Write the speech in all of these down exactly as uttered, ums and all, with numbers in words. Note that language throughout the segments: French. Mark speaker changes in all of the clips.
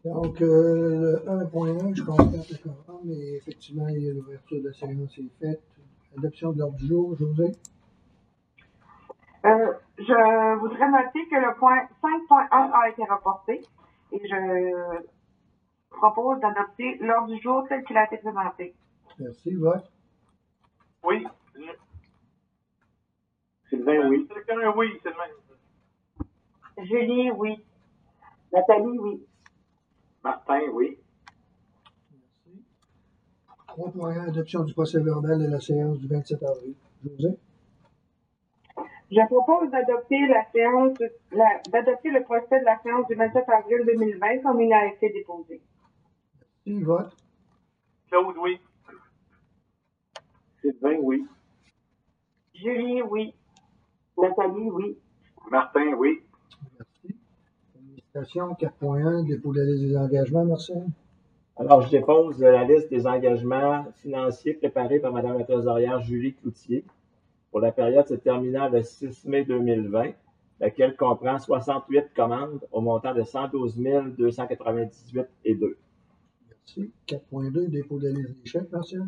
Speaker 1: Donc, euh, le un point un, je constate le quorum, mais effectivement, il y a l'ouverture de la séance est faite. Adoption de l'ordre du jour, José.
Speaker 2: Euh, je voudrais noter que le point cinq point un a été reporté et je propose d'adopter l'ordre du jour tel qu'il a été présenté.
Speaker 1: Merci. Vote.
Speaker 3: Oui.
Speaker 4: Sylvain, oui.
Speaker 3: Quelqu'un, oui, Sylvain.
Speaker 2: Julie, oui.
Speaker 5: Nathalie, oui.
Speaker 4: Martin, oui.
Speaker 1: Merci. trois point un, adoption du procès verbal de la séance du vingt-sept avril. José.
Speaker 2: Je propose d'adopter la séance, la, d'adopter le procès de la séance du vingt-sept avril deux mille vingt comme il a été déposé.
Speaker 1: Merci. Vote.
Speaker 3: Claude, oui.
Speaker 4: Sylvain, oui.
Speaker 2: Julie, oui.
Speaker 5: Nathalie, oui.
Speaker 4: Martin, oui.
Speaker 1: Merci. Administration quatre point un, dépôt de la liste des engagements, Marcel.
Speaker 6: Alors, je dépose la liste des engagements financiers préparés par Mme la trésorière Julie Cloutier pour la période se terminant le six mai deux mille vingt, laquelle comprend soixante-huit commandes au montant de cent douze mille deux cent quatre-vingt-dix-huit et deux.
Speaker 1: Merci. quatre point deux, dépôt de la liste des chèques, Marcel.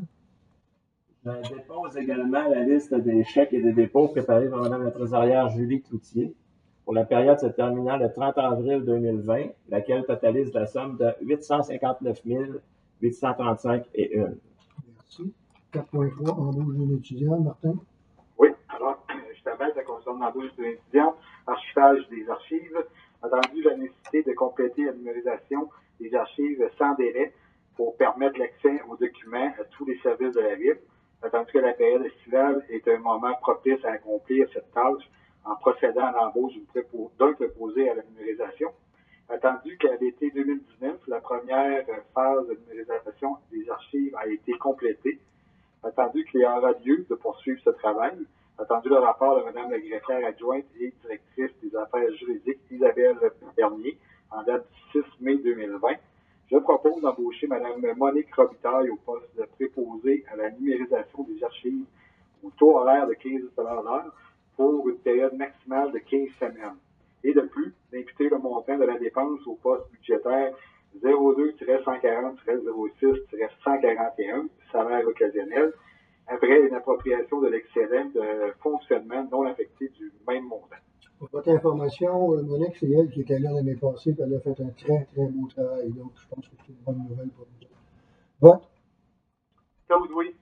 Speaker 6: Je dépose également la liste des chèques et des dépôts préparés par Mme la trésorière Julie Cloutier pour la période se terminant le trente avril deux mille vingt, laquelle totalise la somme de huit cent cinquante-neuf mille huit cent trente-cinq et un.
Speaker 1: Merci. quatre point trois, embauche d'un étudiant, Martin.
Speaker 4: Oui. Alors, justement, ça concerne l'embauche d'un étudiant, archivage des archives. Attendu la nécessité de compléter la numérisation des archives sans délai pour permettre l'accès aux documents à tous les services de la ville. Attendu que la période estivale est un moment propice à accomplir cette tâche en procédant à l'embauche d'un préposé à la numérisation. Attendu qu'à l'été deux mille dix-neuf, la première phase de numérisation des archives a été complétée. Attendu qu'il y aura lieu de poursuivre ce travail. Attendu le rapport de Mme la greffière adjointe et directrice des affaires juridiques Isabelle Bernier en date du six mai deux mille vingt. Je propose d'embaucher Mme Monique Robitaille au poste de préposée à la numérisation des archives au taux horaire de quinze dollars l'heure pour une période maximale de quinze semaines. Et de plus, d'imputer le montant de la dépense au poste budgétaire zéro deux cent quarante zéro six cent quarante et un, salaire occasionnel, après une appropriation de l'excédent de fonctionnement non affecté du même montant.
Speaker 1: Pour votre information, euh, Monique, c'est elle qui était là l'année passée, puis elle a fait un très, très beau travail. Donc, je pense que c'est une bonne nouvelle pour nous. Vote.
Speaker 3: Claude, oui.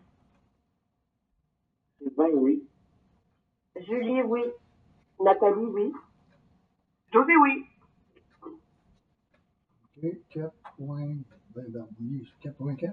Speaker 4: Sylvain, oui.
Speaker 2: Julie, oui.
Speaker 5: Nathalie, oui.
Speaker 2: José, oui.
Speaker 1: OK. quatre point... Ben, ben, oui, quatre point quatre.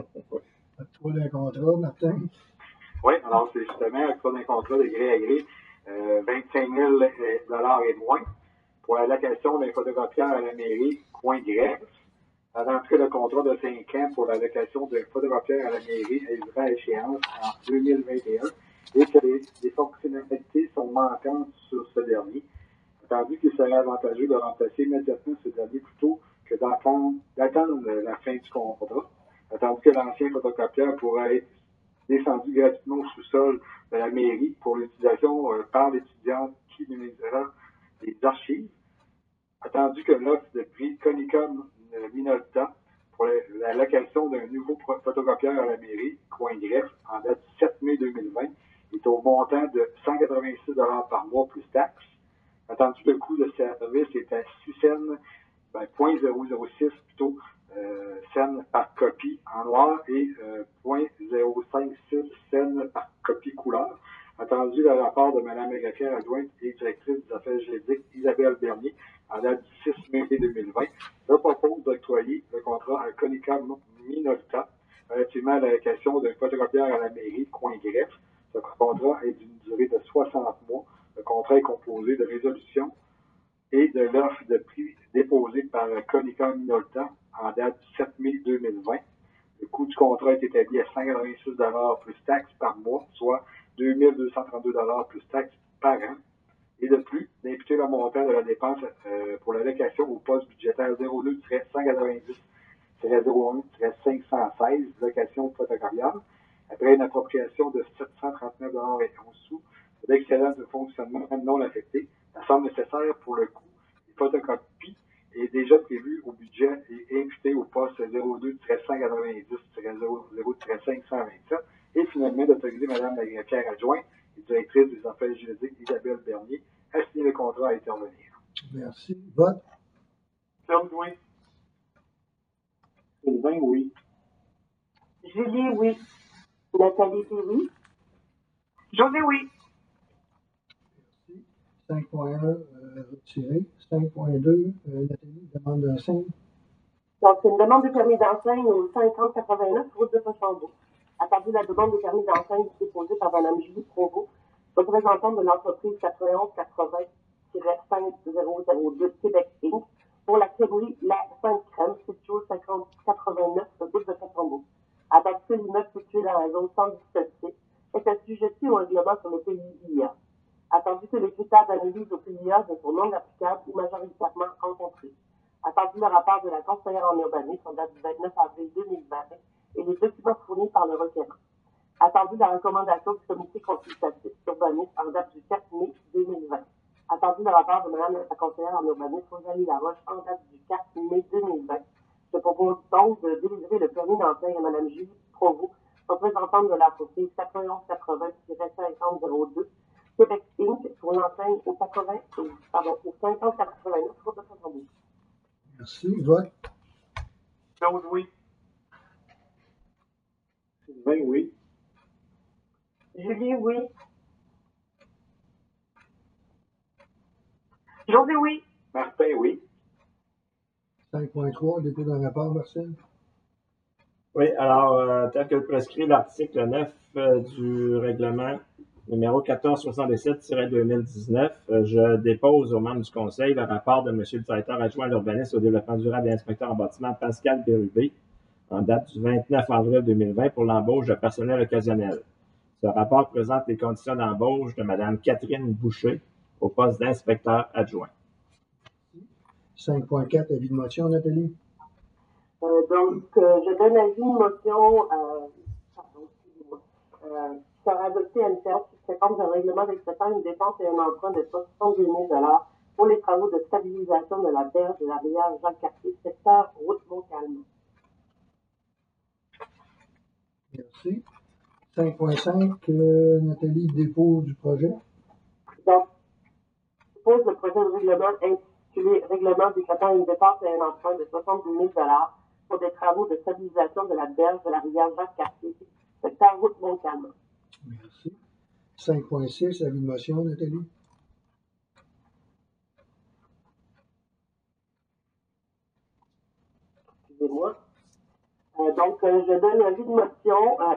Speaker 1: Trois d'un contrat, Martin.
Speaker 4: Oui, alors c'est justement un cas d'un contrat de gré à gré, euh, vingt-cinq mille dollars et moins pour la location d'un photocopieur à la mairie, coin greffe. Avant que le contrat de cinq ans pour la location d'un photocopieur à la mairie arrivera à échéance en deux mille vingt et un et que les, les fonctionnalités sont manquantes sur ce dernier. Attendu qu'il serait avantageux de remplacer immédiatement ce dernier plutôt que d'attendre, d'attendre la fin du contrat. Attendu que l'ancien photocopieur pourra être descendu gratuitement au sous-sol de la mairie pour l'utilisation euh, par l'étudiante qui numérisera les archives. Attendu que l'offre de prix Konica Minolta pour la location d'un nouveau photocopieur à la mairie, coin greffe, en date du sept mai deux mille vingt, est au montant de cent quatre-vingt-six dollars par mois plus taxes. Attendu que le coût de service est à six cents, ben, zéro point zéro zéro six plutôt, euh, cents par copie en noir et euh, zéro point zéro cinq six cents par copie couleur. Attendu le rapport de Mme la greffière adjointe et directrice des affaires juridiques Isabelle Bernier en date du six mai deux mille vingt. Je propose d'octroyer le contrat à Konica Minolta relativement à la location d'un photocopieur à la mairie, coin greffe. Ce contrat est d'une durée de soixante mois. Le contrat est composé de résolution et de l'offre de prix déposée par Konica Minolta en date du sept mai deux mille vingt. Le coût du contrat est établi à cent quatre-vingt-six dollars plus taxes par mois, soit deux mille deux cent trente-deux dollars plus taxes par an. Et de plus, d'imputer le montant de la dépense euh, pour la location au poste budgétaire zéro deux cent quatre-vingt-dix zéro un cinq cent seize, location photocopieur, après une appropriation de sept cent trente-neuf dollars et onze sous de l'excédent de fonctionnement non affecté. La somme nécessaire pour le coût des photocopies est déjà prévue au budget et poste zéro deux cent quatre-vingt-dix zéro zéro cinq cent vingt-sept. Et finalement, d'autoriser Mme la greffière adjointe et directrice des affaires juridiques Isabelle Bernier à signer le contrat à intervenir.
Speaker 1: Merci. Vote.
Speaker 3: Claude, oui.
Speaker 4: Sylvain, oui.
Speaker 5: Julie, oui. Nathalie, oui.
Speaker 2: José, oui.
Speaker 1: Merci. cinq point un, euh, retiré. cinq point deux, euh, Nathalie, demande d'enseigne.
Speaker 5: Donc, c'est une demande de permis d'enseigne au cinquante quatre-vingt-neuf, route de Fauchambault. Attendu la demande de permis d'enseigne déposée par Mme Julie Provost, représentante de l'entreprise quatre-vingt-onze quatre-vingts cinq zéro zéro deux Québec Incorporée pour la crèmerie La cinq Crème située au cinquante quatre-vingt-neuf, route de Fauchambault. Attendu que l'immeuble situé dans la zone cent dix-sept C est assujetti au règlement sur le P I A. Attendu que les critères d'analyse au P I A ne sont non applicables ou majoritairement rencontrés. Attendu le rapport de la conseillère en urbanisme en date du vingt-neuf avril deux mille vingt et les documents fournis par le requérant. Attendu la recommandation du comité consultatif urbanisme en date du quatre mai deux mille vingt. Attendu le rapport de Mme la conseillère en urbanisme Rosalie Laroche en date du quatre mai deux mille vingt. Je propose donc de délivrer le permis d'enseigne à Mme Julie Provost, représentante de l'entreprise quatre-vingt-onze quatre-vingts cinquante zéro deux Québec Incorporée pour l'enseigne au quatre-vingts, pardon, au cinquante quatre-vingt-neuf route de Fauchambault.
Speaker 1: Merci. Vote.
Speaker 3: Claude, oui.
Speaker 4: Sylvain, oui.
Speaker 5: Julie, oui.
Speaker 2: José, oui.
Speaker 4: Martin, oui.
Speaker 1: cinq point trois, dépôt d'un rapport, Marcel.
Speaker 6: Oui, alors, euh, tel que le prescrit l'article neuf euh, du règlement numéro quatorze soixante-sept deux mille dix-neuf, euh, je dépose aux membres du Conseil le rapport de M. le directeur adjoint à l'urbanisme, au développement durable et inspecteur en bâtiment Pascal Bérubé en date du vingt-neuf avril deux mille vingt pour l'embauche de personnel occasionnel. Ce rapport présente les conditions d'embauche de Mme Catherine Boucher au poste d'inspecteur adjoint.
Speaker 1: cinq point quatre, avis de motion, Nathalie.
Speaker 5: Euh, donc, euh, je donne avis de motion, euh, pardon, excusez-moi, euh, qui sera adoptée à une séance subséquente d'un règlement d'exploitant une dépense et un emprunt de soixante-deux mille dollars pour les travaux de stabilisation de la berge de la rivière Jacques-Cartier, secteur Route-Montcalm.
Speaker 1: Merci. cinq point cinq, euh, Nathalie, dépôt du projet.
Speaker 5: Donc, je pose le projet de règlement intitulé Règlement décrétant une dépense et un emprunt de soixante-deux mille dollars pour des travaux de stabilisation de la berge de la rivière Jacques-Cartier, secteur Route-Montcalm.
Speaker 1: Merci. cinq point six, avis de motion, Nathalie.
Speaker 5: Excusez-moi. Euh, donc, euh, je donne avis de motion euh,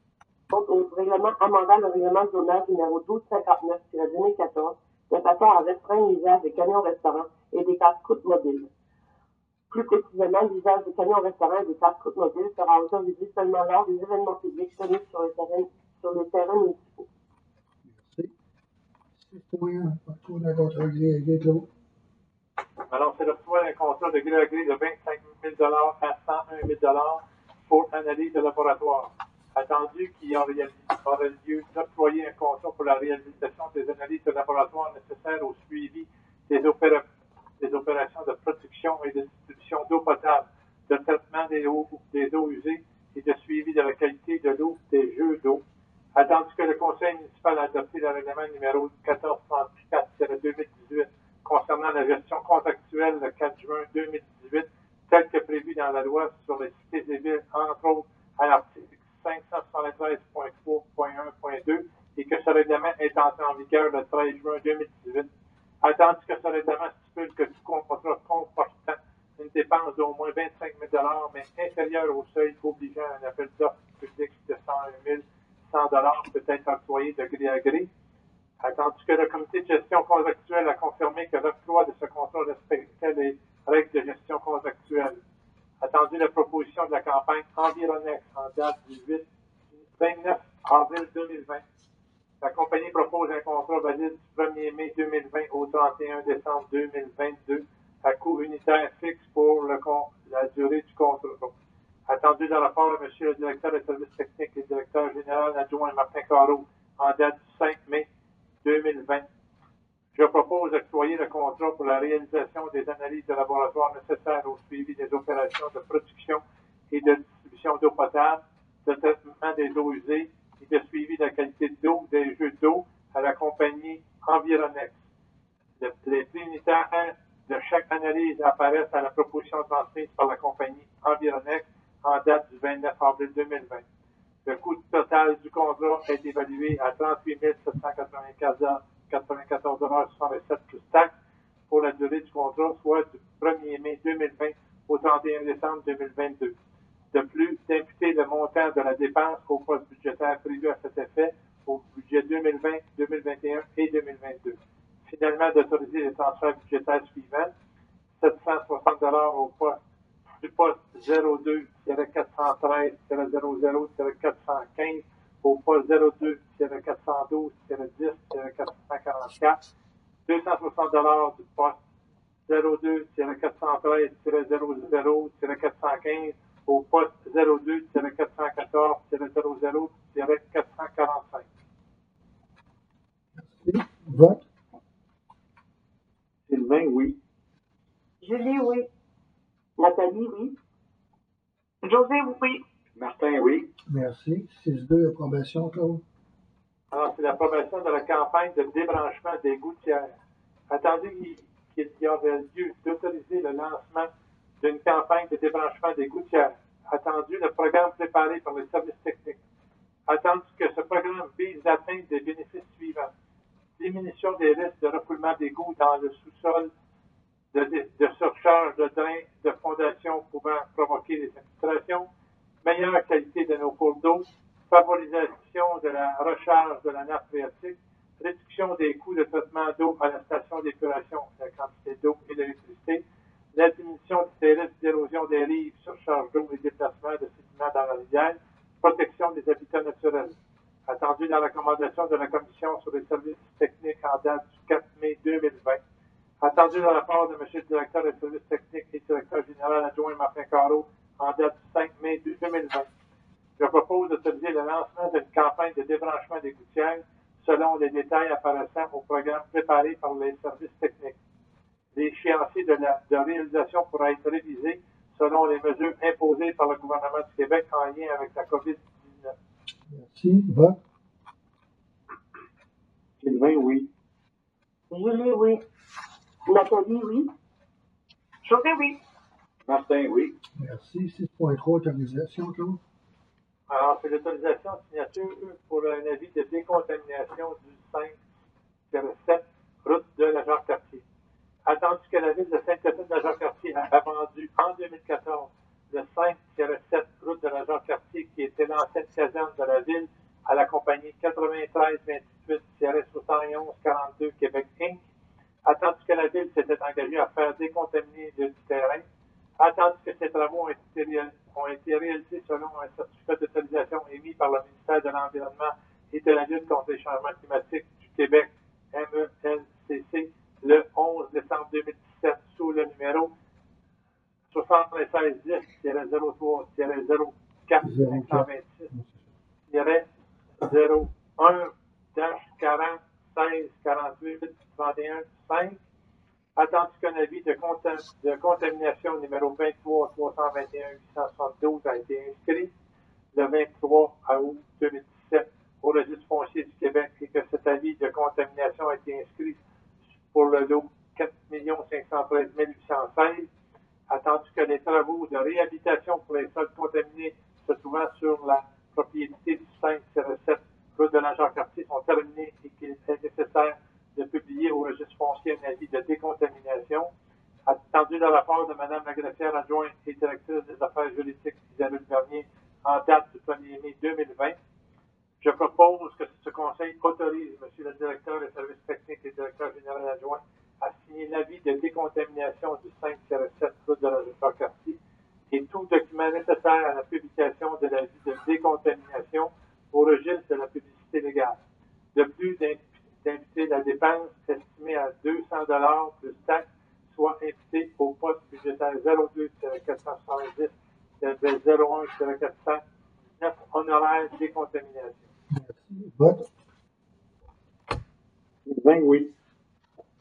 Speaker 5: au règlement amendant le règlement de zonage numéro douze cinquante-neuf deux mille quatorze de façon à restreindre l'usage des camions-restaurants et des casse-croûtes mobiles. Plus précisément, l'usage des camions-restaurants et des casse-croûtes mobiles sera autorisé seulement lors des événements publics tenus sur le terrain, sur les terrains municipaux.
Speaker 1: Merci. six point un, parcours d'un contrat gré à gré, Claude.
Speaker 3: Alors, c'est l'octroi d'un contrat de gré à gré de vingt-cinq mille dollars à cent un mille dollars pour analyse de laboratoire. Attendu qu'il y aura lieu d'octroyer un contrat pour la réalisation des analyses de laboratoire nécessaires au suivi des, opéra des opérations de production et de distribution d'eau potable, de traitement des eaux, des eaux usées et de suivi de la qualité de l'eau des jeux d'eau. Attendu que le Conseil municipal a adopté le règlement numéro quatorze trente-quatre deux mille dix-huit concernant la gestion contractuelle le quatre juin deux mille dix-huit, tel que prévu dans la loi sur les cités et villes, entre autres à l'article cinq cent soixante-treize point trois point un point deux, et que ce règlement est entré en vigueur le treize juin deux mille dix-huit. Attendu que ce règlement stipule que tout contrat comportant une dépense d'au moins vingt-cinq mille dollars, mais inférieure au seuil obligeant un appel d'offres public de cent un mille cent dollars peut être octroyé de gré à gré. Attendu que le comité de gestion contractuelle a confirmé que l'octroi de ce contrat respectait les règles de gestion contractuelle. Attendu la proposition de la campagne Environex en date du vingt-neuf avril deux mille vingt. La compagnie propose un contrat valide du premier mai deux mille vingt au trente et un décembre deux mille vingt-deux à coût unitaire fixe pour le la durée du contrat. Attendu dans le rapport de M. le directeur des services techniques et directeur général adjoint Martin Carreau en date du cinq mai deux mille vingt. Je propose d'octroyer le contrat pour la réalisation des analyses de laboratoire nécessaires au suivi des opérations de production et de distribution d'eau potable, de traitement des eaux usées et de suivi de la qualité de l'eau des jeux d'eau à la compagnie Environex. Le, les prix unitaires de chaque analyse apparaissent à la proposition transmise par la compagnie Environex en date du vingt-neuf avril deux mille vingt. Le coût total du contrat est évalué à trente-huit mille sept cent quatre-vingt-quatorze dollars soixante-sept plus taxes pour la durée du contrat, soit du premier mai deux mille vingt au trente et un décembre deux mille vingt-deux. De plus, d'imputer le montant de la dépense au poste budgétaire prévu à cet effet au budget deux mille vingt, deux mille vingt et un et deux mille vingt-deux. Finalement, d'autoriser les transferts budgétaires suivants: sept cent soixante dollars au poste du poste zéro deux quatre cent treize zéro zéro quatre cent quinze au poste zéro deux quatre cent douze dix quatre cent quarante-quatre, deux cent soixante dollars du poste zéro deux quatre cent treize zéro zéro quatre cent quinze au poste zéro deux quatre cent quatorze zéro zéro quatre cent quarante-cinq.
Speaker 1: Merci. Vote.
Speaker 4: Sylvain, oui.
Speaker 5: Julie, oui. Nathalie, oui.
Speaker 2: José, oui.
Speaker 4: Martin, oui.
Speaker 1: Merci. six deux, approbation, Claude.
Speaker 3: Alors, c'est l'approbation de la campagne de débranchement des gouttières. Attendu qu'il y aurait lieu d'autoriser le lancement d'une campagne de débranchement des gouttières. Attendu le programme préparé par les services techniques. Attendu que ce programme vise d'atteindre des bénéfices suivants: diminution des risques de refoulement d'égouts dans le sous-sol, de, de, de surcharge de drains de fondation pouvant provoquer des infiltrations, meilleure qualité de nos cours d'eau, favorisation de la recharge de la nappe phréatique, réduction des coûts de traitement d'eau à la station d'épuration, la quantité d'eau et d'électricité, la diminution des risques d'érosion des rives, surcharge d'eau et déplacement de sédiments dans la rivière, protection des habitats naturels. Attendu dans la recommandation de la Commission sur les services techniques en date du quatre mai deux mille vingt. Attendu dans la part de M. le directeur des services techniques et directeur général adjoint Martin Carreau en date du cinq mai deux mille vingt. Je propose d'autoriser le lancement d'une campagne de débranchement des gouttières selon les détails apparaissant au programme préparé par les services techniques. L'échéancier de, la, de réalisation pourra être révisé selon les mesures imposées par le gouvernement du Québec en lien avec la COVID dix-neuf.
Speaker 1: Merci. Vote.
Speaker 4: Sylvain, oui.
Speaker 5: Julie, oui. Nathalie, oui.
Speaker 2: José, oui.
Speaker 4: Martin, oui.
Speaker 1: Merci. six point trois, autorisation, Claude.
Speaker 3: Alors, c'est l'autorisation de signature pour un avis de décontamination du cinq sept route de la Jacques-Cartier. Attendu que la ville de Sainte-Catherine de la Jacques-Cartier a vendu en deux mille quatorze le cinq sept route de la Jacques-Cartier, qui était l'ancienne caserne de la ville, à la compagnie quatre-vingt-treize vingt-huit soixante et onze quarante-deux Québec Incorporé. Attendu que la ville s'était engagée à faire décontaminer le terrain. Attendu que ces travaux ont été, ont été réalisés selon un certificat d'autorisation émis par le ministère de l'Environnement et de la lutte contre les changements climatiques du Québec, M E L C C, le onze décembre deux mille dix-sept, sous le numéro soixante-seize dix zéro trois zéro quatre cinq cent vingt-six zéro un quarante seize quarante-huit trente et un cinq. Attendu qu'un avis de, contam de contamination numéro vingt-trois trois cent vingt et un huit cent soixante-douze a été inscrit le vingt-trois août deux mille dix-sept au registre foncier du Québec et que cet avis de contamination a été inscrit pour le lot quatre millions cinq cent treize mille huit cent seize. Attendu que les travaux de réhabilitation pour les sols contaminés se trouvant sur la propriété du cinq sept route de la Jacques-Cartier sont terminés et qu'il est nécessaire de publier au registre foncier un avis de décontamination. Attendu dans la part de Mme la greffière adjointe et directrice des affaires juridiques Isabelle Bernier en date du premier mai deux mille vingt, je propose que ce conseil autorise M. le directeur des services techniques et directeur général adjoint à signer l'avis de décontamination du cinq sept route de la Jacques-Cartier et tout document nécessaire à la publication de l'avis de décontamination au registre de la publicité légale. De plus, d'imputer la dépense estimée à deux cents dollars plus taxes soit imputée au poste budgétaire zéro deux quatre cent soixante-dix zéro un quatre cent dix-neuf honoraires décontamination.
Speaker 1: Merci. Vote.
Speaker 4: Sylvain, oui.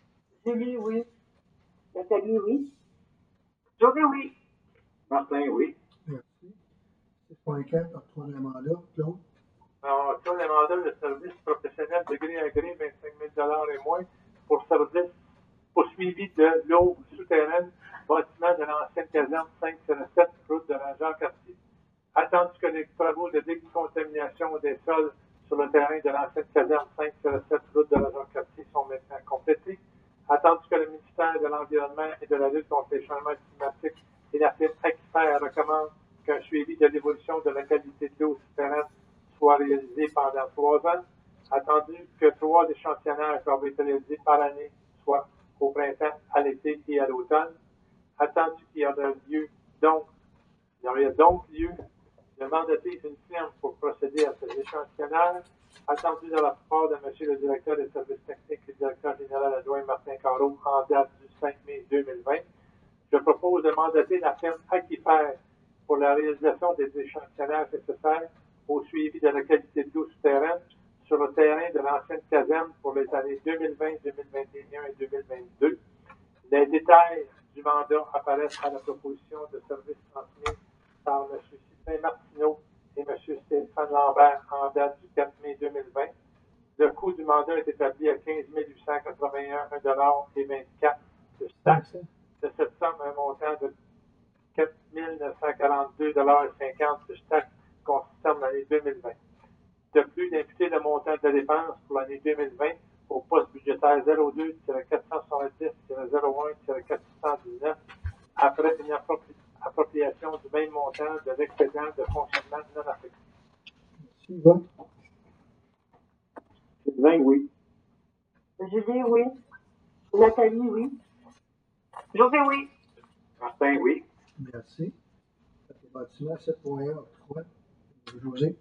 Speaker 5: Julie, oui. Nathalie, oui.
Speaker 2: José, oui.
Speaker 4: Martin, oui.
Speaker 1: Merci. six point quatre, octroi d'un mandat. Claude?
Speaker 3: Alors, sur les mandats de services professionnels de gré à gré, vingt-cinq mille et moins pour service pour suivi de l'eau souterraine, bâtiment de l'ancienne caserne cinq zéro sept, route de la Jean-Cartier. Attendu que les travaux de décontamination des sols sur le terrain de l'ancienne caserne cinq zéro sept, route de la Jean-Cartier sont maintenant complétés. Attendu que le ministère de l'Environnement et de la lutte contre les changements climatiques et la firme Aquifer recommande qu'un suivi de l'évolution de la qualité de l'eau souterraine soit réalisé pendant trois ans. Attendu que trois échantillonnages doivent être réalisés par année, soit au printemps, à l'été et à l'automne. Attendu qu'il y aura lieu, donc, il y aurait donc lieu de mandater une firme pour procéder à ces échantillonnages. Attendu de la part de M. le directeur des services techniques et directeur général adjoint Martin Carreau en date du cinq mai deux mille vingt, je propose de mandater la firme Aquifer pour la réalisation des échantillonnages nécessaires au suivi de la qualité de l'eau souterraine sur le terrain de l'ancienne caserne pour les années deux mille vingt, deux mille vingt et un et deux mille vingt-deux. Les détails du mandat apparaissent à la proposition de service transmise par M. Sylvain Martineau et M. Stéphane Lambert en date du quatre mai deux mille vingt. Le coût du mandat est établi à quinze mille huit cent quatre-vingt-un dollars et vingt-quatre de taxes. De cette somme, un montant de quatre mille neuf cent quarante-deux dollars et cinquante de taxes concerne l'année deux mille vingt. De plus, d'imputer le montant de la dépense pour l'année deux mille vingt au poste budgétaire zéro deux quatre cent soixante-dix zéro un quatre cent dix-neuf après une appropri appropriation du même montant de l'excédent de fonctionnement non affecté.
Speaker 1: Merci. Vote?
Speaker 4: Sylvain, oui.
Speaker 5: Julie, oui. Nathalie, oui.
Speaker 2: José, oui.
Speaker 4: Martin, oui.
Speaker 1: Merci. Bâtiment sept point un, octroi. José?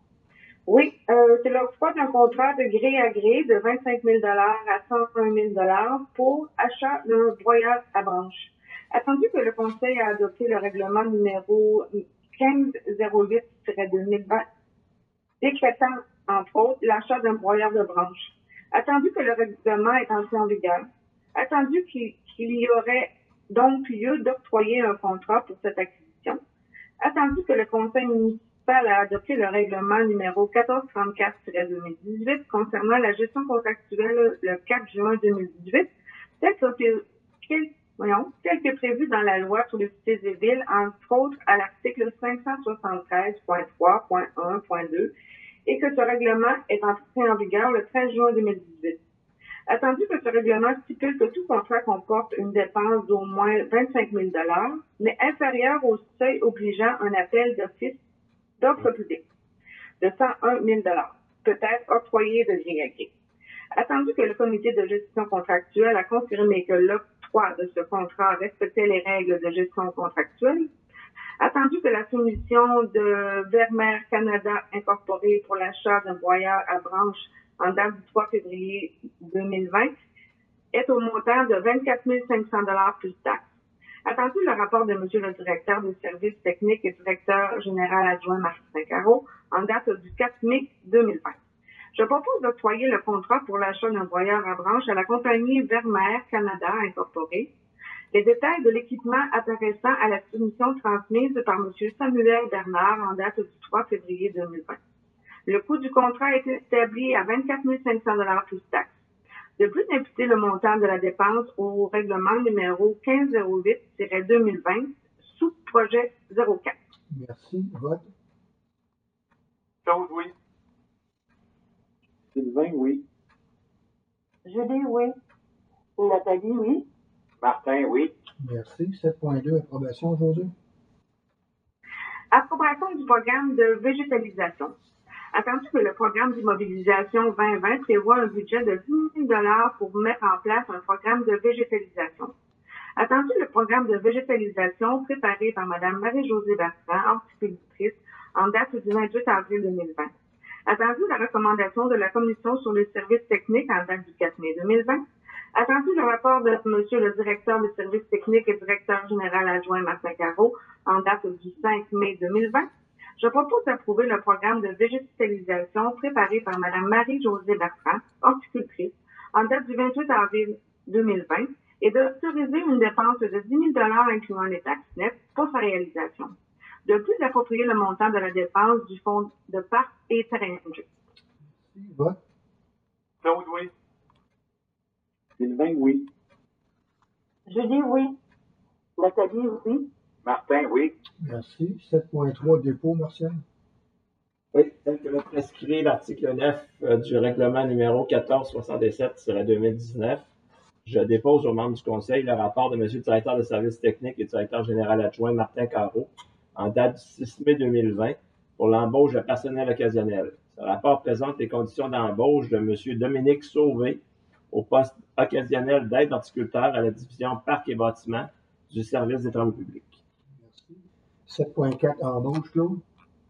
Speaker 2: Oui, euh, c'est l'octroi d'un contrat de gré à gré de vingt-cinq mille dollars à cent un mille dollars pour achat d'un broyeur à branche. Attendu que le Conseil a adopté le règlement numéro quinze zéro huit deux mille vingt, décrétant, entre autres, l'achat d'un broyeur de branche. Attendu que le règlement est entré en vigueur. Attendu qu'il qu'il y aurait donc lieu d'octroyer un contrat pour cette acquisition. Attendu que le Conseil municipal a adopté le règlement numéro quatorze trente-quatre deux mille dix-huit concernant la gestion contractuelle le quatre juin deux mille dix-huit, tel que, tel, voyons, tel que prévu dans la loi sur les cités et villes, entre autres à l'article cinq cent soixante-treize point trois point un point deux, et que ce règlement est entré en vigueur le treize juin deux mille dix-huit. Attendu que ce règlement stipule que tout contrat comporte une dépense d'au moins vingt-cinq mille dollars, mais inférieure au seuil obligeant un appel d'office d'offre publique de cent un mille dollars, peut être octroyé de gré à gré. Attendu que le comité de gestion contractuelle a confirmé que l'octroi de ce contrat respectait les règles de gestion contractuelle, attendu que la soumission de Vermeer Canada Incorporé pour l'achat d'un broyeur à branche en date du trois février deux mille vingt est au montant de vingt-quatre mille cinq cents dollars plus taxes. Attendu le rapport de M. le directeur des services techniques et directeur général adjoint Martin Carreau en date du quatre mai deux mille vingt. Je propose d'octroyer le contrat pour l'achat d'un broyeur à branche à la compagnie Vermeer Canada Incorporé. Les détails de l'équipement apparaissant à la soumission transmise par M. Samuel Bernard en date du trois février deux mille vingt. Le coût du contrat est établi à vingt-quatre mille cinq cents dollars plus taxes. De plus, d'imputer le montant de la dépense au règlement numéro quinze zéro huit deux mille vingt, sous-projet zéro quatre.
Speaker 1: Merci. Vote?
Speaker 3: Claude, oui.
Speaker 4: Sylvain, oui.
Speaker 5: Julie, oui. Nathalie, oui.
Speaker 4: Martin, oui.
Speaker 1: Merci. sept point deux, approbation, José?
Speaker 2: Approbation du programme de végétalisation. Attendu que le programme d'immobilisation vingt vingt prévoit un budget de dix mille dollars pour mettre en place un programme de végétalisation. Attendu le programme de végétalisation préparé par Mme Marie-Josée Bertrand, horticultrice, en date du vingt-huit avril deux mille vingt. Attendu la recommandation de la Commission sur les services techniques en date du quatre mai deux mille vingt. Attendu le rapport de M. le directeur des services techniques et directeur général adjoint Martin Carreau en date du cinq mai deux mille vingt. Je propose d'approuver le programme de végétalisation préparé par Mme Marie-Josée Bertrand, horticultrice, en date du vingt-huit avril deux mille vingt et d'autoriser une dépense de dix mille dollars incluant les taxes nettes pour sa réalisation. De plus, d'approprier le montant de la dépense du fonds de parc et terrain de jeu.
Speaker 1: Vote.
Speaker 3: Claude, oui.
Speaker 4: Sylvain, oui.
Speaker 5: Julie, oui. Nathalie, oui.
Speaker 4: Martin, oui.
Speaker 1: Merci. sept point trois, dépôt, Martial.
Speaker 6: Oui, tel que le prescrit l'article neuf euh, du règlement numéro quatorze soixante-sept deux mille dix-neuf, je dépose aux membres du Conseil le rapport de M. le directeur de services techniques et directeur général adjoint Martin Carreau en date du six mai deux mille vingt pour l'embauche de personnel occasionnel. Ce rapport présente les conditions d'embauche de M. Dominique Sauvé au poste occasionnel d'aide horticulteur à la division Parcs et bâtiments du service des travaux publics.
Speaker 1: Merci. sept point quatre, embauche, Claude.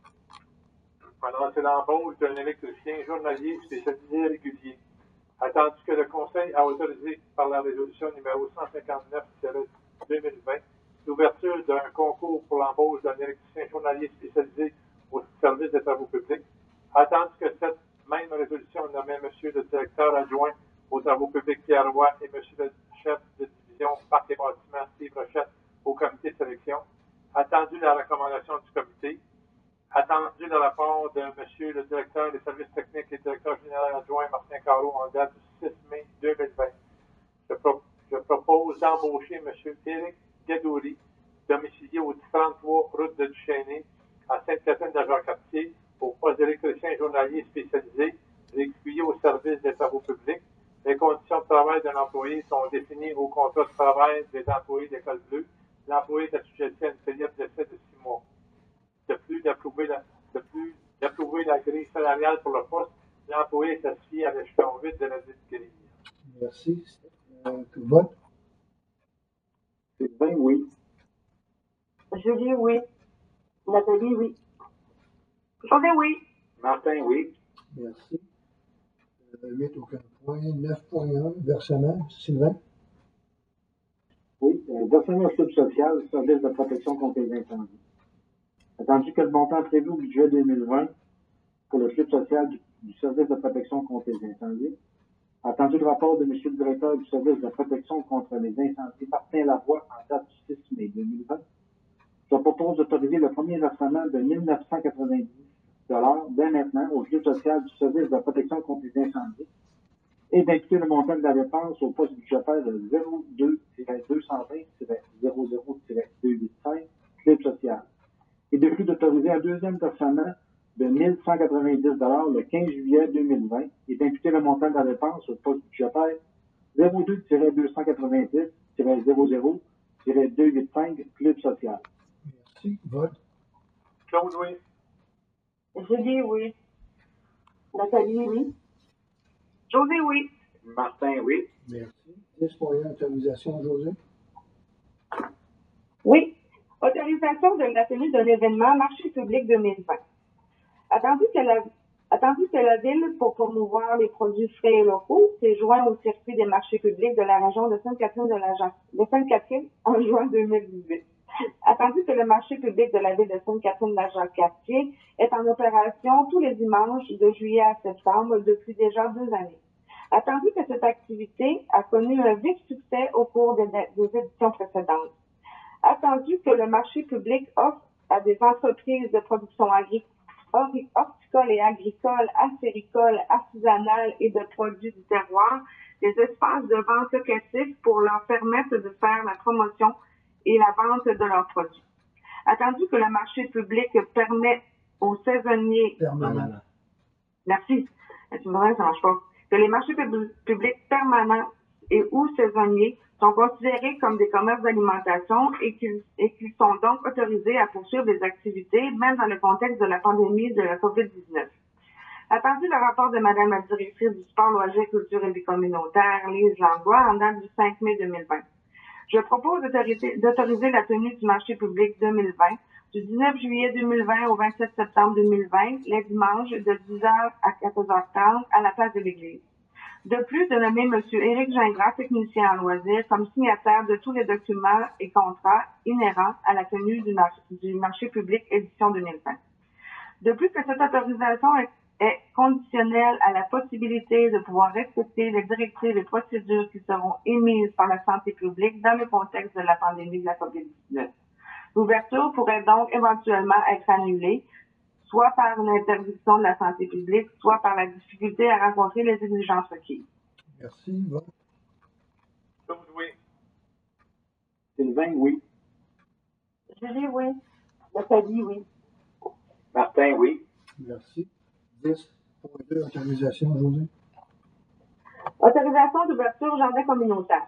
Speaker 3: Alors, c'est l'embauche d'un électricien journalier spécialisé régulier. Attendu que le Conseil a autorisé par la résolution numéro cent cinquante-neuf deux mille vingt l'ouverture d'un concours pour l'embauche d'un électricien journalier spécialisé au service des travaux publics. Attendu que cette même résolution nommait M. le directeur adjoint aux travaux publics Pierre Roy et M. le chef de division Parcs et bâtiments Steve Rochette au comité de sélection. Attendu la recommandation du comité. Attendu le rapport de M. le directeur des services techniques et directeur général adjoint Martin Carreau en date du six mai deux mille vingt. Je, pro je propose d'embaucher M. Éric Gadouri, domicilié au trente-trois route de Duchesnay, à Sainte-Catherine-de-Jacques-Cartier, au poste d'électricien journalier spécialisé, régulier au service des travaux publics. Les conditions de travail d'un employé sont définies au contrat de travail des employés d'École Bleue. L'employé est assujetti à une période d'essai de six mois. De plus d'approuver la, de plus d'approuver la grille salariale pour le poste, l'employé est associé à l'échelon huit de la dite grille.
Speaker 1: Merci. Euh, vote.
Speaker 4: Sylvain, oui.
Speaker 5: Julie, oui. Nathalie, oui.
Speaker 2: José, oui.
Speaker 4: Martin, oui.
Speaker 1: Merci. Euh, huit, aucun point. neuf point un, versement. Sylvain.
Speaker 7: Oui, euh, versement au club social, service de protection contre les incendies. Attendu que le montant prévu au budget deux mille vingt pour le club social du, du service de protection contre les incendies. Attendu le rapport de M. le directeur du service de protection contre les incendies, Martin Lavoie, en date du six mai deux mille vingt. Je propose d'autoriser le premier versement de mille neuf cent quatre-vingt-dix dollars dès maintenant au club social du service de protection contre les incendies et d'imputer le montant de la dépense au poste budgétaire de zéro deux deux cent vingt zéro zéro deux cent cinq club social. Et de plus d'autoriser un deuxième versement de mille cent quatre-vingt-dix dollars le quinze juillet deux mille vingt et d'imputer le montant de la dépense au poste budgétaire zéro deux deux cent quatre-vingt-dix zéro zéro deux cent quatre-vingt-cinq club social.
Speaker 1: Merci. Vote.
Speaker 3: Claude, oui.
Speaker 5: Julie, oui. Nathalie, oui.
Speaker 2: José, oui.
Speaker 4: Martin, oui.
Speaker 1: Merci. dix point un, autorisation, José.
Speaker 2: Oui. Autorisation de la tenue d'un événement marché public deux mille vingt. Attendu que la, attendu que la Ville, pour promouvoir les produits frais et locaux, s'est joint au circuit des marchés publics de la région de Sainte-Catherine de la de Sainte-Catherine en juin deux mille dix-huit. Attendu que le marché public de la Ville de Sainte-Catherine de la Jacques-Cartier est en opération tous les dimanches de juillet à septembre depuis déjà deux années. Attendu que cette activité a connu un vif succès au cours des, des éditions précédentes. Attendu que le marché public offre à des entreprises de production agricole, horticole et agricole, acéricole, artisanale et de produits du terroir des espaces de vente locatifs pour leur permettre de faire la promotion et la vente de leurs produits. Attendu que le marché public permet aux saisonniers...
Speaker 1: Permanent.
Speaker 2: Merci. Tu me dis, ça marche pas. Que les marchés pub publics permanents et ou saisonniers sont considérés comme des commerces d'alimentation et qu'ils qu sont donc autorisés à poursuivre des activités, même dans le contexte de la pandémie de la COVID dix-neuf. Attendu le rapport de Madame la directrice du sport, loisirs, culture et vie communautaire, Lise Langlois, en date du cinq mai deux mille vingt. Je propose d'autoriser la tenue du marché public deux mille vingt du dix-neuf juillet deux mille vingt au vingt-sept septembre deux mille vingt, les dimanches de dix heures à quatorze heures trente à la place de l'église. De plus, de nommer M. Éric Gingras, technicien en loisirs, comme signataire de tous les documents et contrats inhérents à la tenue du marché, du marché public édition deux mille vingt. De plus, que cette autorisation est, est conditionnel à la possibilité de pouvoir respecter les directives et procédures qui seront émises par la santé publique dans le contexte de la pandémie de la COVID dix-neuf. L'ouverture pourrait donc éventuellement être annulée, soit par une interdiction de la santé publique, soit par la difficulté à rencontrer les exigences requises.
Speaker 1: Merci. Vote.
Speaker 3: Claude, oui.
Speaker 7: Sylvain, oui.
Speaker 5: Julie, oui. Nathalie, oui.
Speaker 4: Martin, oui.
Speaker 1: Merci. dix point deux, autorisation, José.
Speaker 2: Autorisation d'ouverture jardin communautaire.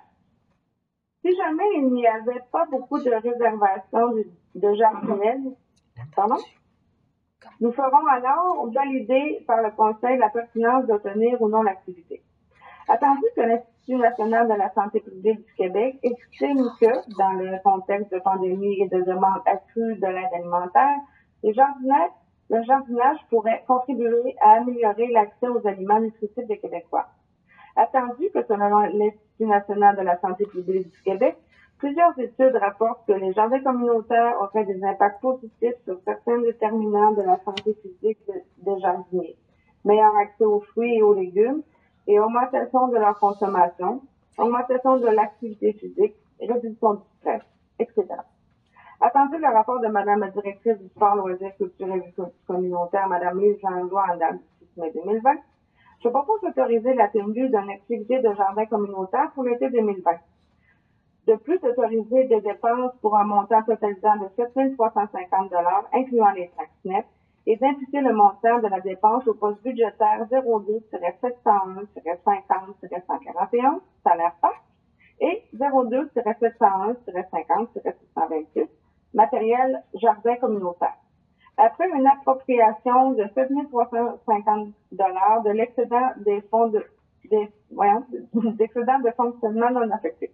Speaker 2: Si jamais il n'y avait pas beaucoup de réservations de, de jardinelles, pardon, nous ferons alors valider par le Conseil la pertinence de tenir ou non l'activité. Attendu que l'Institut national de la santé publique du Québec estime que, dans le contexte de pandémie et de demande accrue de l'aide alimentaire, les jardinages, le jardinage pourrait contribuer à améliorer l'accès aux aliments nutritifs des Québécois. Attendu que selon l'Institut national de la santé publique du Québec, plusieurs études rapportent que les jardins communautaires auraient des impacts positifs sur certains déterminants de la santé physique des jardiniers. Meilleur accès aux fruits et aux légumes et augmentation de leur consommation, augmentation de l'activité physique, réduction du stress, et cetera. Attendu le rapport de Madame la directrice du sport, loisirs, culture et vie communautaire, Madame Lise Langlois, en date du six mai deux mille vingt, je propose d'autoriser la tenue d'une activité de jardin communautaire pour l'été deux mille vingt. De plus, autoriser des dépenses pour un montant totalisant de sept mille trois cent cinquante dollars, incluant les taxes nettes, et d'imputer le montant de la dépense au poste budgétaire zéro deux sept cent un cinquante cent quarante et un, salaire P A C, et zéro deux sept cent un cinquante six cent vingt-six, matériel jardin communautaire. Après une appropriation de sept mille trois cent cinquante dollars de l'excédent des fonds de, des, voyons, d'excédent de fonctionnement non affecté.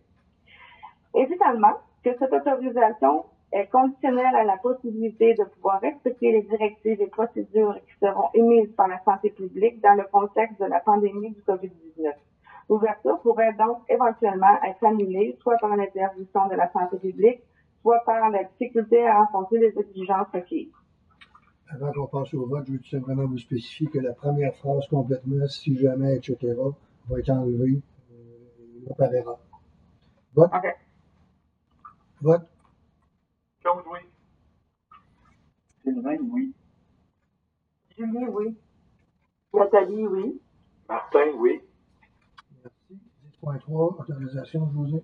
Speaker 2: Et finalement, que cette autorisation est conditionnelle à la possibilité de pouvoir respecter les directives et procédures qui seront émises par la santé publique dans le contexte de la pandémie du COVID dix-neuf. L'ouverture pourrait donc éventuellement être annulée, soit par une interdiction de la santé publique, soit par la difficulté à rencontrer les exigences requises.
Speaker 1: Avant qu'on passe au vote, je veux tout simplement vous spécifier que la première phrase complètement, si jamais, et cetera, va être enlevée euh, par erreur. Vote.
Speaker 2: OK.
Speaker 1: Vote.
Speaker 3: Claude, oui.
Speaker 7: Sylvain, oui.
Speaker 5: Julie, oui. Nathalie, oui.
Speaker 4: Martin, oui.
Speaker 1: Merci. dix point trois, autorisation, José.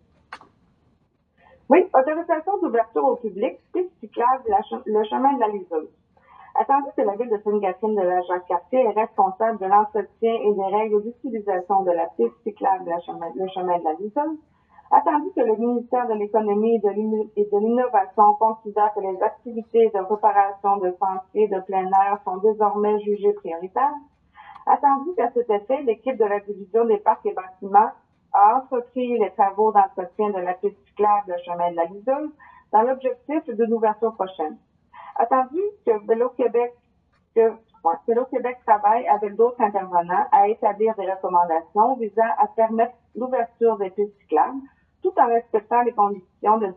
Speaker 2: Oui, autorisation d'ouverture au public, piste cyclable, le chemin de la liseuse. Attendu que la ville de Sainte-Catherine de la Jacques-Cartier est responsable de l'entretien et des règles d'utilisation de la piste cyclable, le chemin, le chemin de la liseuse, attendu que le ministère de l'Économie et de l'Innovation considère que les activités de réparation de sentiers de plein air sont désormais jugées prioritaires, attendu qu'à cet effet, l'équipe de la division des parcs et bâtiments a entrepris les travaux d'entretien de la piste cyclable, le chemin de la liseuse, dans l'objectif d'une ouverture prochaine. Attendu que Vélo Québec, que ouais, Vélo Québec travaille avec d'autres intervenants à établir des recommandations visant à permettre l'ouverture des pistes cyclables, tout en respectant les conditions de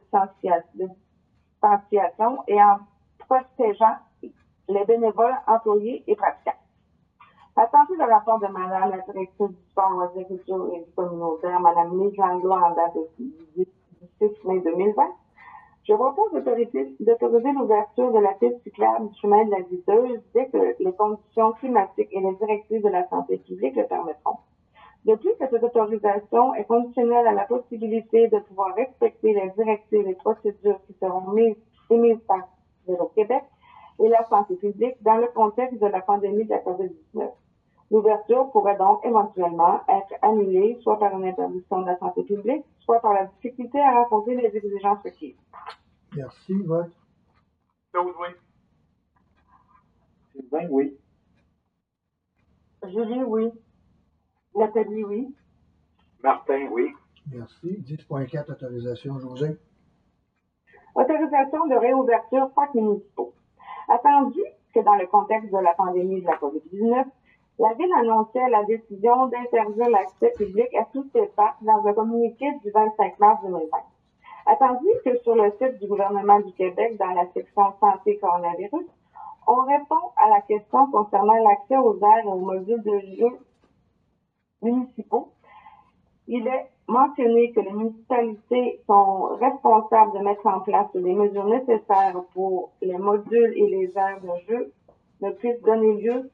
Speaker 2: distanciation et en protégeant les bénévoles, employés et pratiquants. Attendu le rapport de Madame la directrice du sport, loisirs, culture et vie communautaire, Madame Lise Langlois, en date du six mai deux mille vingt, je propose d'autoriser l'ouverture de la piste cyclable du chemin de la liseuse dès que les conditions climatiques et les directives de la santé publique le permettront. De plus, cette autorisation est conditionnelle à la possibilité de pouvoir respecter les directives et procédures qui seront mises, émises par Vélo Québec et la santé publique dans le contexte de la pandémie de la COVID dix-neuf. L'ouverture pourrait donc éventuellement être annulée, soit par une interdiction de la santé publique, soit par la difficulté à rencontrer les exigences requises.
Speaker 1: Merci. Vote.
Speaker 3: Claude, oui.
Speaker 7: Sylvain, oui.
Speaker 5: Julie, oui. Nathalie, oui.
Speaker 4: Martin, oui.
Speaker 1: Merci. dix point quatre, autorisation, José.
Speaker 2: Autorisation de réouverture parcs municipaux. Attendu que dans le contexte de la pandémie de la COVID dix-neuf, la Ville annonçait la décision d'interdire l'accès public à tous ces parcs dans un communiqué du vingt-cinq mars deux mille vingt. Attendu que sur le site du gouvernement du Québec, dans la section santé coronavirus, On répond à la question concernant l'accès aux aires et aux modules de jeux municipaux. Il est mentionné que les municipalités sont responsables de mettre en place les mesures nécessaires pour les modules et les aires de jeu ne puissent donner lieu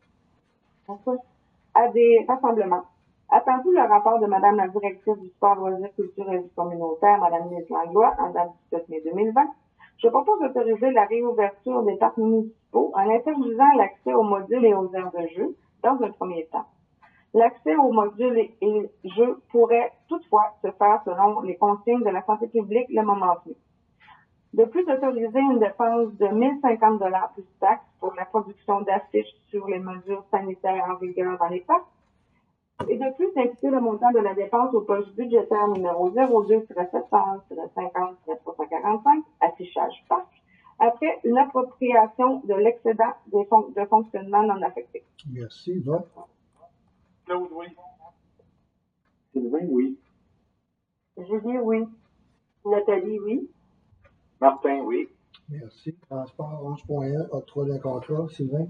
Speaker 2: à des rassemblements. Attendu le rapport de Madame la directrice du sport, loisirs, culture et vie communautaire, Madame Lise Langlois, en date du sept mai deux mille vingt, je propose d'autoriser la réouverture des parcs municipaux en interdisant l'accès aux modules et aux aires de jeu dans un premier temps. L'accès aux modules et, et jeux pourrait toutefois se faire selon les consignes de la santé publique le moment venu. De plus, autoriser une dépense de mille cinquante dollars plus taxes pour la production d'affiches sur les mesures sanitaires en vigueur dans les parcs. Et de plus, d'inciter le montant de la dépense au poste budgétaire numéro zéro deux sept cent onze cinquante trois cent quarante-cinq, affichage parc, après une appropriation de l'excédent des fon de fonctionnement non affecté.
Speaker 1: Merci. Vote.
Speaker 3: Claude, oui.
Speaker 7: Sylvain, oui.
Speaker 5: Julie, oui. Nathalie, oui.
Speaker 4: Martin, oui.
Speaker 1: Merci. Transport onze point un, octroi d'un contrat. Sylvain?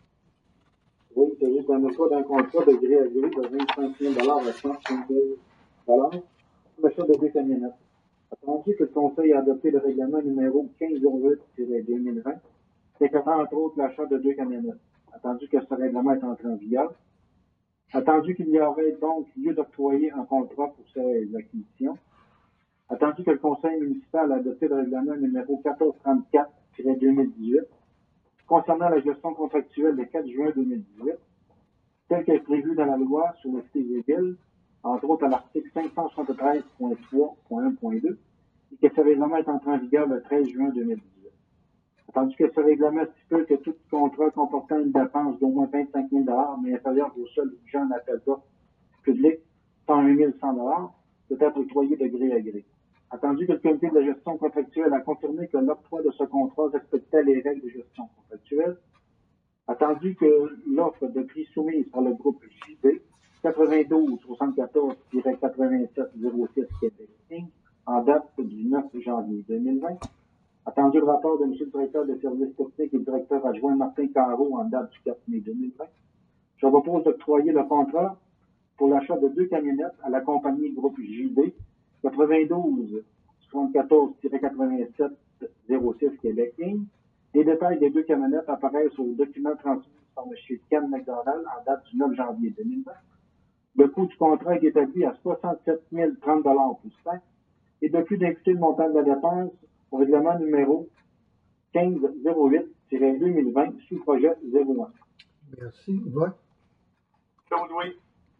Speaker 7: Oui, c'est juste un octroi d'un contrat de gré à gré de vingt-cinq mille dollars à cent cinq mille dollars pour l'achat de deux camionnettes. Attendu que le Conseil a adopté le règlement numéro quinze zéro huit deux mille vingt, décrétant entre autres l'achat de deux camionnettes. Attendu que ce règlement est entré en vigueur. Attendu qu'il y aurait donc lieu d'octroyer un contrat pour ces acquisitions. Attendu que le Conseil municipal a adopté le règlement numéro quatorze trente-quatre deux mille dix-huit concernant la gestion contractuelle le quatre juin deux mille dix-huit, tel qu'elle est prévue dans la loi sur le civil, entre autres à l'article cinq cent soixante-treize point trois point un point deux, et que ce règlement est entré en vigueur le treize juin deux mille dix-huit. Attendu que ce règlement stipule que tout contrat comportant une dépense d'au moins vingt-cinq mille dollars, mais inférieure au seul jeune appel d'offres public, cent un mille cent dollars, peut être octroyé de gré à gré. Attendu que le comité de gestion contractuelle a confirmé que l'octroi de ce contrat respectait les règles de gestion contractuelle. Attendu que l'offre de prix soumise par le groupe J D quatre-vingt-douze soixante-quatorze quatre-vingt-sept zéro six Québec Inc en date du neuf janvier deux mille vingt. Attendu le rapport de M. le directeur des services techniques et le directeur adjoint Martin Carreau en date du quatre mai deux mille vingt. Je propose d'octroyer le contrat pour l'achat de deux camionnettes à la compagnie groupe J D quatre-vingt-douze soixante-quatorze quatre-vingt-sept zéro six Québec Inc. Les détails des deux camionnettes apparaissent au document transmis par M. Ken McDonald en date du neuf janvier deux mille vingt. Le coût du contrat est établi à soixante-sept mille trente dollars plus taxes et de plus d'imputer le montant de la dépense au règlement numéro quinze zéro huit deux mille vingt sous projet zéro un.
Speaker 1: Merci. Vote.
Speaker 3: Claude, oui.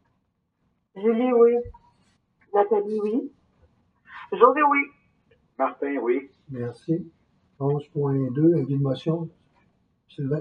Speaker 5: Julie, oui. Nathalie, oui.
Speaker 2: José, oui.
Speaker 4: Martin, oui.
Speaker 1: Merci. onze point deux, avis de motion. Sylvain?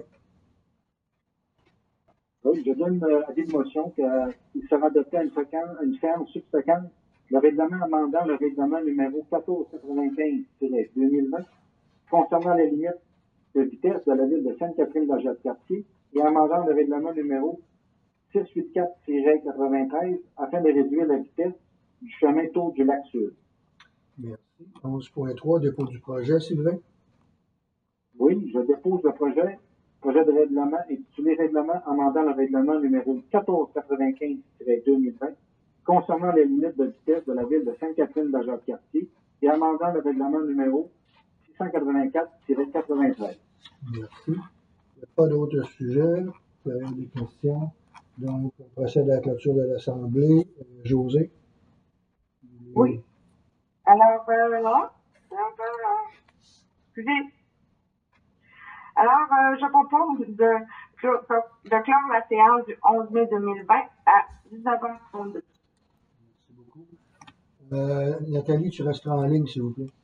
Speaker 7: Oui, je donne euh, avis de motion qu'il sera adopté à une séquence, une séance subséquente le règlement amendant le règlement numéro quatorze quatre-vingt-quinze deux mille vingt concernant les limites de vitesse de la ville de Sainte-Catherine-de-la-Jacques-Cartier et amendant le règlement numéro six cent quatre-vingt-quatre quatre-vingt-treize afin de réduire la vitesse du chemin Tour du lac Sud.
Speaker 1: Merci. onze point trois, dépôt du projet. Sylvain?
Speaker 7: Oui, je dépose le projet, projet de règlement intitulé Règlement amendant le règlement numéro quatorze quatre-vingt-quinze deux mille vingt concernant les limites de vitesse de la ville de Sainte-Catherine-de-la-Jacques-Cartier et amendant le règlement numéro six cent quatre-vingt-quatre quatre-vingt-treize.
Speaker 1: Merci. Il n'y a pas d'autres sujets. Période des questions. Donc, on procède à la clôture de l'Assemblée. Euh, José?
Speaker 2: Oui. Alors, euh, là, excusez. Alors, euh, je propose de, de clore la séance du onze mai deux mille vingt à dix-neuf heures trente-deux.
Speaker 1: Merci beaucoup. Euh, Nathalie, tu resteras en ligne, s'il vous plaît.